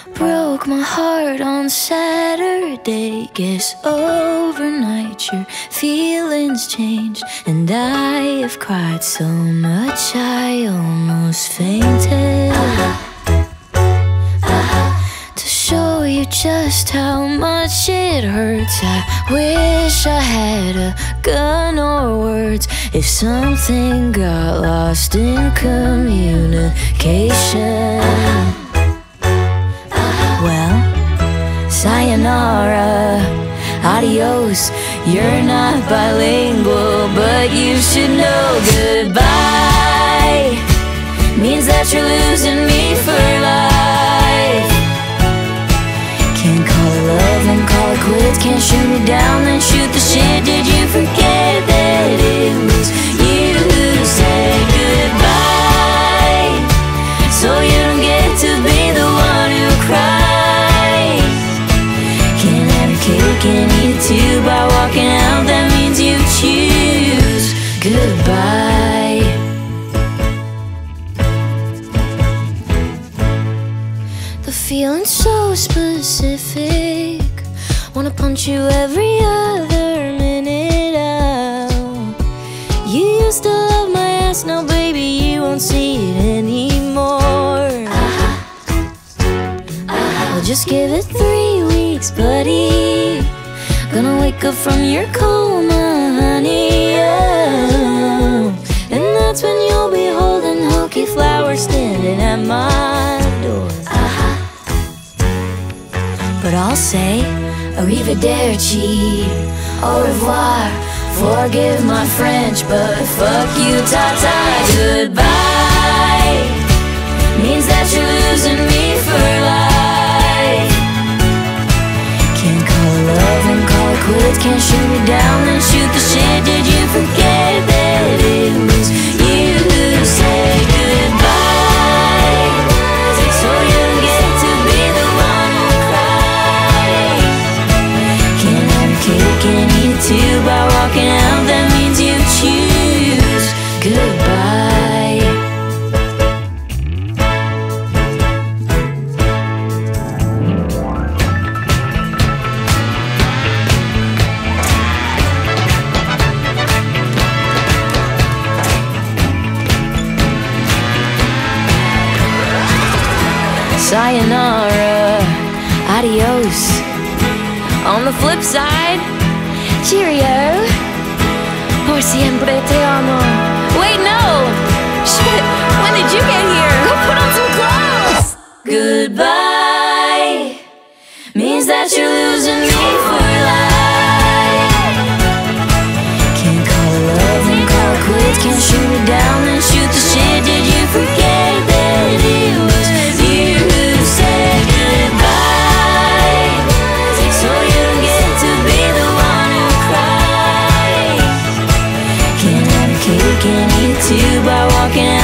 Broke my heart on Saturday. Guess overnight your feelings changed, and I have cried so much I almost fainted. To show you just how much it hurts, I wish I had a gun or words. If something got lost in communication, well, sayonara, adios. You're not bilingual, but you should know goodbye means that you're losing me for life. Can't call it love and call it quits. Can't shoot me down then shoot the shit. Did you forget that it was you who said goodbye? So you don't get to be the one who cries. Can't have your cake and eat it too. By walking out, that means you choose goodbye. The feeling's so specific. Wanna punch you every other minute out. You used to love my ass, now baby you won't see it anymore. Well, just give it 3 weeks, buddy. Gonna wake up from your coma, honey, oh. And that's when you'll be holding hokey flowers standing at my door. But I'll say arrivederci, au revoir. Forgive my French, but fuck you, ta-ta. Goodbye means that you're losing me for life. Can't call it love and call it quits. Can't shoot me down then shoot the shit. Did you forget that it was you who said goodbye? So you don't get to be the one who cries. Can't have your cake and eat it too. By walking out, that means you choose goodbye. Sayonara, adios. On the flip side, cheerio. Por siempre te amo. Wait, no! Shit, when did you get here? Go put on some clothes! Goodbye means that you're losing me for life. Can't call it love and call it quits. Can't shoot me down then shoot the shit. Did you forget that it was you who said goodbye? So you don't get to be the one who cries. Can't have your cake and eat it too. By walking